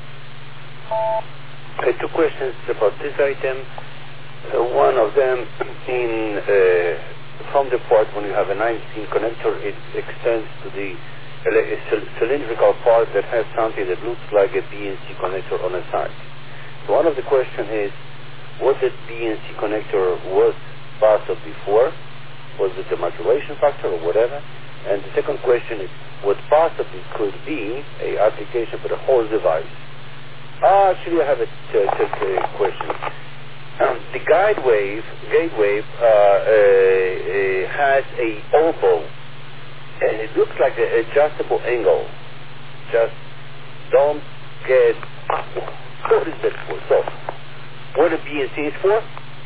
S9: Two questions about this item. One of them, from the port, when you have a 9-pin connector, it extends to the cylindrical part that has something that looks like a BNC connector on the side. So one of the questions is, what that BNC connector was part of before? Was it the maturation factor or whatever? And the second question is, what part of it could be an application for the whole device? Actually, I have a question. The gateway has a oval, and it looks like an adjustable angle. Just don't get what is that for. So, what the BNC is for?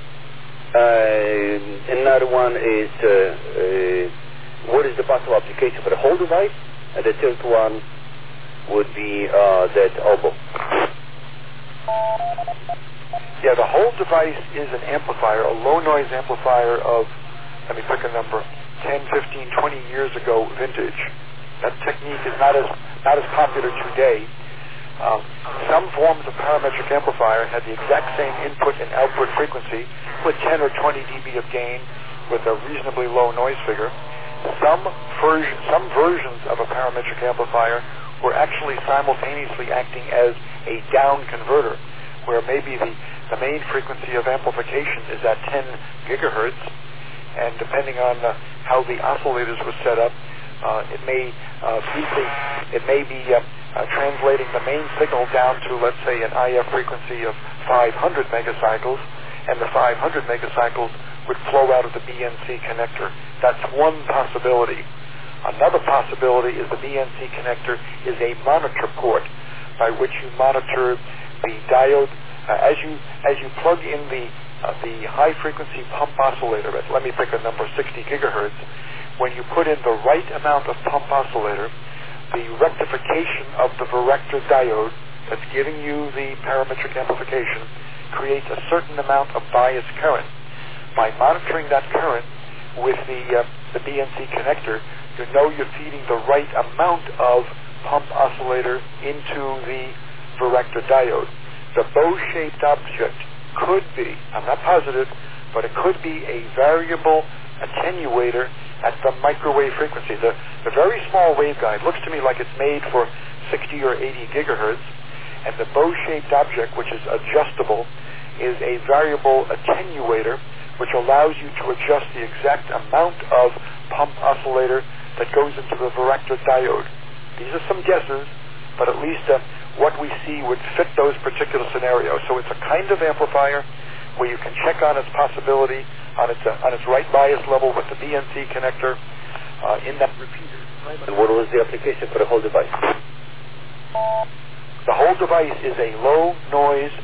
S9: Another one is what is the possible application for the whole device? And the third one would be that oval.
S1: Yeah, the whole device is an amplifier, a low-noise amplifier of, let me pick a number, 10, 15, 20 years ago vintage. That technique is not as popular today. Some forms of parametric amplifier had the exact same input and output frequency with 10 or 20 dB of gain with a reasonably low noise figure. Some versions of a parametric amplifier were actually simultaneously acting as a down converter, where maybe the main frequency of amplification is at 10 gigahertz, and depending on how the oscillators were set up, it may be translating the main signal down to, let's say, an IF frequency of 500 megacycles, and the 500 megacycles would flow out of the BNC connector. That's one possibility. Another possibility is the BNC connector is a monitor port by which you monitor the diode. As you plug in the high frequency pump oscillator at, let me pick a number, 60 gigahertz, when you put in the right amount of pump oscillator, the rectification of the Varector diode that's giving you the parametric amplification creates a certain amount of bias current. By monitoring that current with the BNC connector, you know you're feeding the right amount of pump oscillator into the Varector diode. The bow-shaped object could be, I'm not positive, but it could be a variable attenuator at the microwave frequency. The very small waveguide looks to me like it's made for 60 or 80 gigahertz, and the bow-shaped object, which is adjustable, is a variable attenuator, which allows you to adjust the exact amount of pump oscillator that goes into the Varector diode. These are some guesses, but at least what we see would fit those particular scenarios. So it's a kind of amplifier where you can check on its possibility on its right bias level with the BNC connector in that repeater.
S9: And what was the application for the whole device?
S1: The whole device is a low noise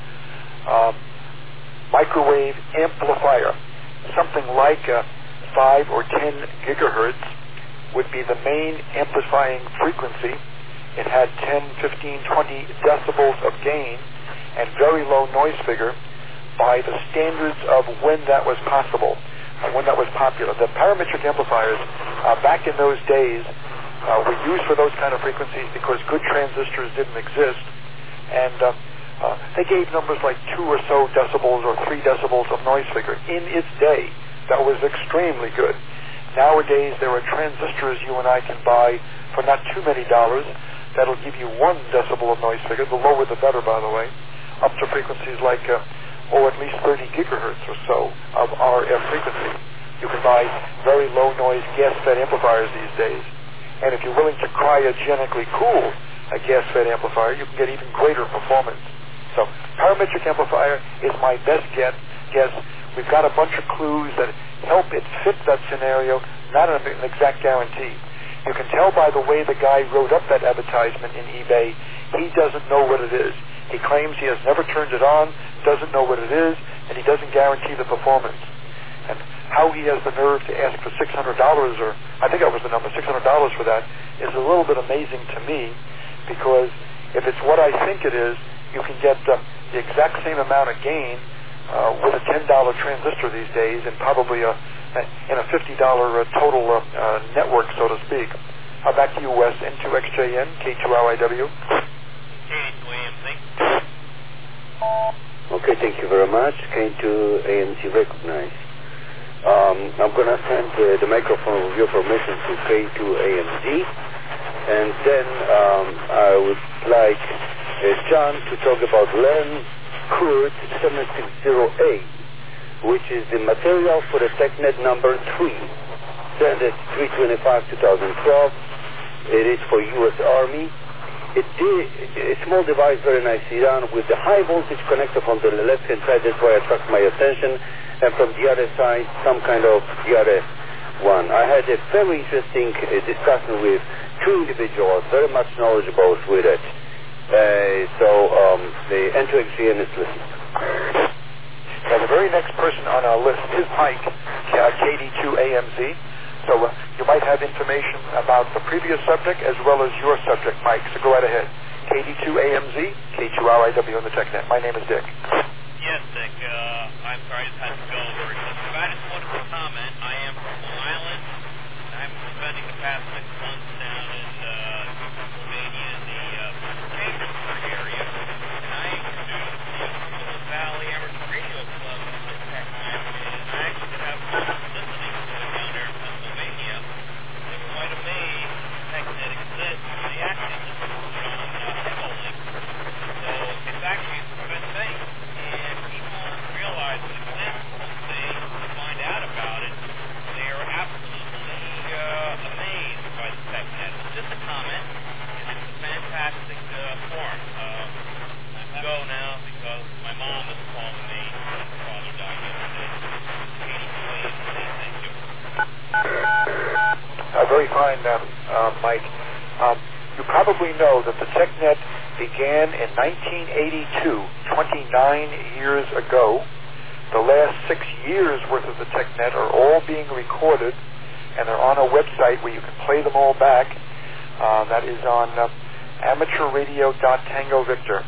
S1: microwave amplifier. Something like 5 or 10 gigahertz would be the main amplifying frequency. It had 10, 15, 20 decibels of gain and very low noise figure. by the standards of when that was possible, when that was popular. The parametric amplifiers back in those days were used for those kind of frequencies because good transistors didn't exist, and they gave numbers like 2 or so decibels or 3 decibels of noise figure. In its day, that was extremely good. Nowadays, there are transistors you and I can buy for not too many dollars that'll give you 1 decibel of noise figure, the lower the better, by the way, up to frequencies like, at least 30 gigahertz or so of RF frequency. You can buy very low noise gas-fed amplifiers these days. And if you're willing to cryogenically cool a gas-fed amplifier, you can get even greater performance. So parametric amplifier is my best guess. We've got a bunch of clues that help it fit that scenario, not an exact guarantee. You can tell by the way the guy wrote up that advertisement in eBay, he doesn't know what it is. He claims he has never turned it on, doesn't know what it is, and he doesn't guarantee the performance. And how he has the nerve to ask for $600, or I think that was the number, $600 for that, is a little bit amazing to me, because if it's what I think it is, you can get the exact same amount of gain with a $10 transistor these days, and probably in a $50 total network, so to speak. Back to you, Wes, N2XJN, K2RIW.
S9: Okay, thank you very much. K2AMZ recognized. I'm going to send the microphone with your permission to K2AMZ, and then I would like John to talk about Len Kurt 760A, which is the material for the TechNet number 3. Send it 325-2012. It is for U.S. Army. It's a small device, very nicely done, with the high voltage connector on the left-hand side. That's why it attracts my attention. And from the other side, some kind of the other one. I had a very interesting discussion with 2 individuals, very much knowledgeable with it. The N2XJN is listening.
S1: Now, the very next person on our list is Mike, KD2AMZ. So you might have information about the previous subject as well as your subject, Mike. So go right ahead. KD2AMZ, K2RIW on the TechNet. My name is Dick.
S4: Yes, Dick. I'm sorry, I just had to go over it. I just wanted to comment. I am from Long Island. I'm spending the past 6 months down in Pennsylvania in the Chambersburg area. And I introduced the Little Valley Amateur Radio Club to the TechNet. And I actually have fun listening to it down there in Pennsylvania. They're quite amazed TechNet exists. They actually listen to it on Emolink. So it's actually a good thing. And people realize it exists once they find out about it. They are absolutely amazed by the TechNet. So just a comment. It's a fantastic forum. I have to go now because my mom is calling me. My father died yesterday. Thank you.
S1: Very fine, Mike. You probably know that the TechNet began in 1982, 29 years ago. The last 6 years worth of the TechNet are all being recorded, and they're on a website where you can play them all back. That is on amateurradio.tangovictor,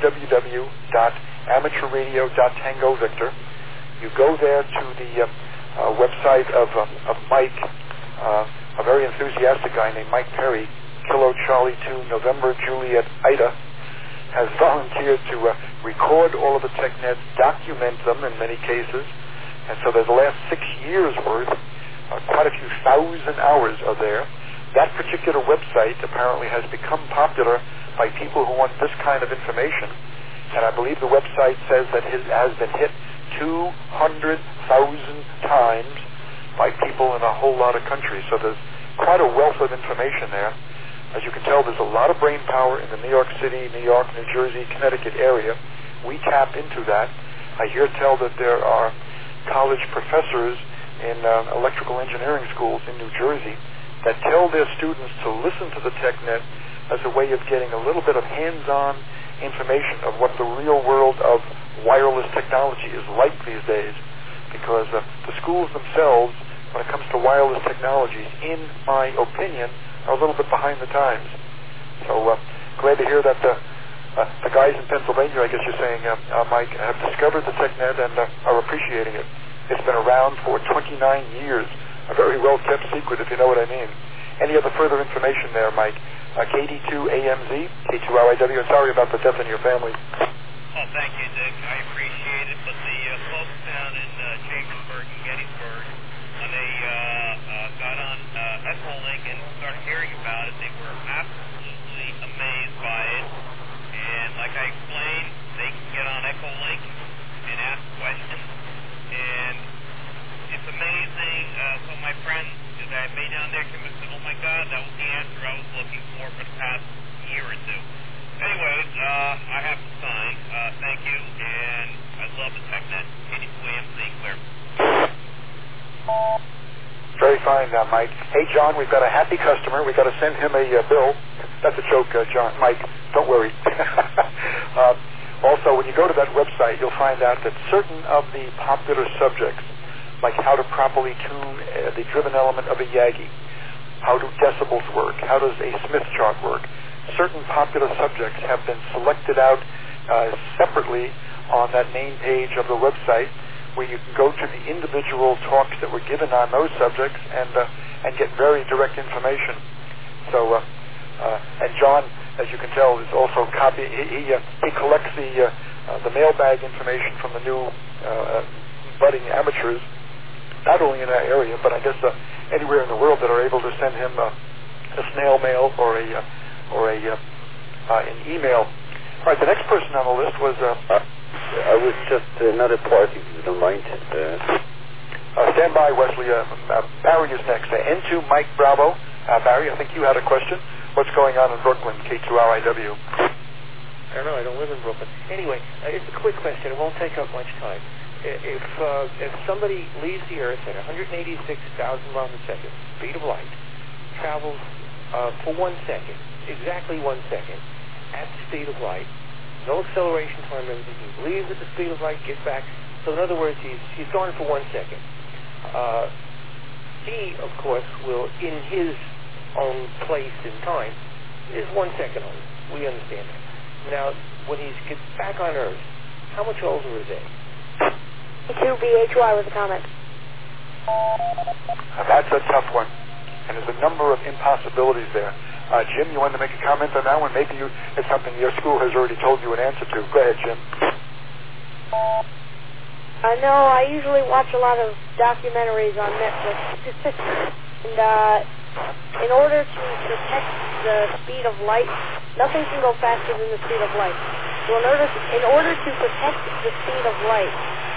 S1: www.amateurradio.tangovictor. You go there to the website of Mike, a very enthusiastic guy named Mike Perry, Kilo Charlie 2, November Juliet Ida, has volunteered to record all of the TechNets, document them in many cases, and so there's the last 6 years worth, quite a few thousand hours are there. That particular website apparently has become popular by people who want this kind of information, and I believe the website says that it has been hit 200,000 times by people in a whole lot of countries. So there's quite a wealth of information there. As you can tell, there's a lot of brain power in the New York City, New York, New Jersey, Connecticut area. We tap into that. I hear tell that there are college professors in electrical engineering schools in New Jersey that tell their students to listen to the TechNet as a way of getting a little bit of hands-on information of what the real world of wireless technology is like these days. Because the schools themselves, when it comes to wireless technologies, in my opinion, are a little bit behind the times. So glad to hear that the guy guys in Pennsylvania, I guess you're saying, Mike, have discovered the TechNet and are appreciating it. It's been around for 29 years, a very well-kept secret, if you know what I mean. Any other further information there, Mike? KD2AMZ, K2RIW, and sorry about the death in your family.
S4: Well, thank you, Dick. I appreciate it. But the folks down in Chambersburg and Gettysburg, when they got on Echolink and started hearing about it, they were absolutely amazed by it. And like I explained, they can get on Echolink and ask questions. And it's amazing. So my friend that I made down there came and said, oh my God, that was the answer I was looking for the past year or two. Anyways, I have to sign. Thank you, and I love the TechNet. KD2AMZ, clear.
S1: Very fine, Mike. Hey, John, we've got a happy customer. We've got to send him a bill. That's a joke, John. Mike, don't worry. Also, when you go to that website, you'll find out that certain of the popular subjects, like how to properly tune the driven element of a Yagi, how do decibels work, how does a Smith chart work, certain popular subjects have been selected out separately on that main page of the website, where you can go to the individual talks that were given on those subjects and get very direct information. So, and John, as you can tell, is also he collects the mailbag information from the new budding amateurs, not only in that area, but I guess anywhere in the world that are able to send him a snail mail or an email. All right, the next person on the list was.
S9: I was just another part, if you don't mind.
S1: Stand by, Wesley. Barry is next. N2 Mike Bravo. Barry, I think you had a question. What's going on in Brooklyn, K2RIW?
S10: I don't know. I don't live in Brooklyn. Anyway, it's a quick question. It won't take up much time. If somebody leaves the Earth at 186,000 miles a second, speed of light, travels for 1 second, exactly 1 second, at the speed of light, no acceleration time, everything. He leaves at the speed of light, gets back. So in other words, he's gone for 1 second. He, of course, will, in his own place in time, is 1 second only. We understand that. Now, when he gets back on Earth, how much older is he?
S7: 2BHY was a comment.
S1: That's a tough one. And there's a number of impossibilities there. Jim, you wanted to make a comment on that one? Maybe it's something your school has already told you an answer to. Go ahead, Jim.
S7: No, I usually watch a lot of documentaries on Netflix. And in order to protect the speed of light, nothing can go faster than the speed of light. So in order to protect the speed of light,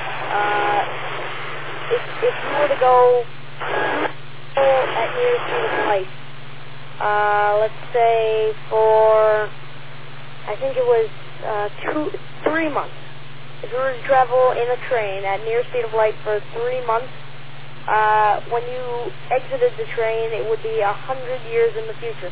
S7: if you were to go at near the speed of light, let's say for, I think it was 3 months. If you were to travel in a train at near speed of light for 3 months, when you exited the train, it would be 100 years in the future.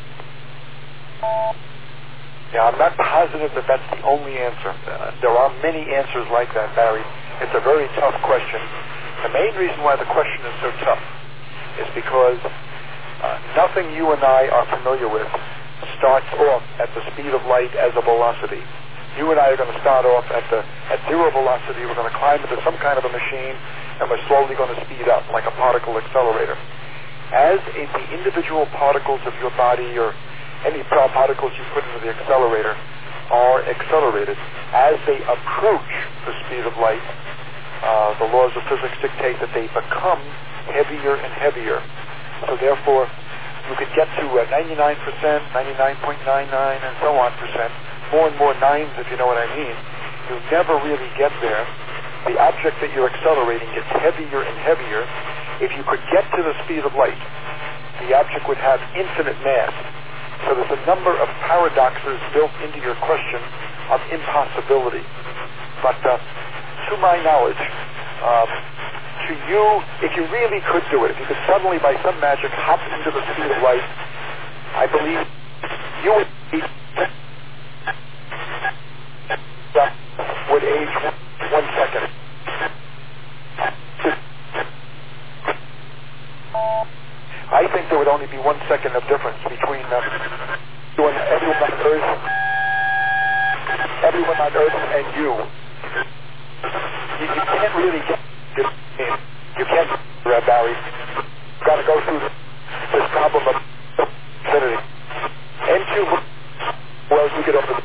S1: Yeah, I'm not positive that that's the only answer. There are many answers like that, Barry. It's a very tough question. The main reason why the question is so tough is because nothing you and I are familiar with starts off at the speed of light as a velocity. You and I are going to start off at zero velocity. We're going to climb into some kind of a machine, and we're slowly going to speed up like a particle accelerator. As the individual particles of your body or any particles you put into the accelerator are accelerated, as they approach the speed of light, the laws of physics dictate that they become heavier and heavier. So therefore, you could get to 99%, 99.99, and so on percent, more and more nines, if you know what I mean. You never really get there. The object that you're accelerating gets heavier and heavier. If you could get to the speed of light, the object would have infinite mass. So there's a number of paradoxes built into your question of impossibility. But to my knowledge, to you, if you really could do it, if you could suddenly by some magic hop into the speed of light, I believe you would age 1 second. I think there would only be 1 second of difference between you and everyone on Earth. everyone on Earth and you. You can't really get this in. You can't, Barry. You've got to go through this problem of infinity. N2, well, you get over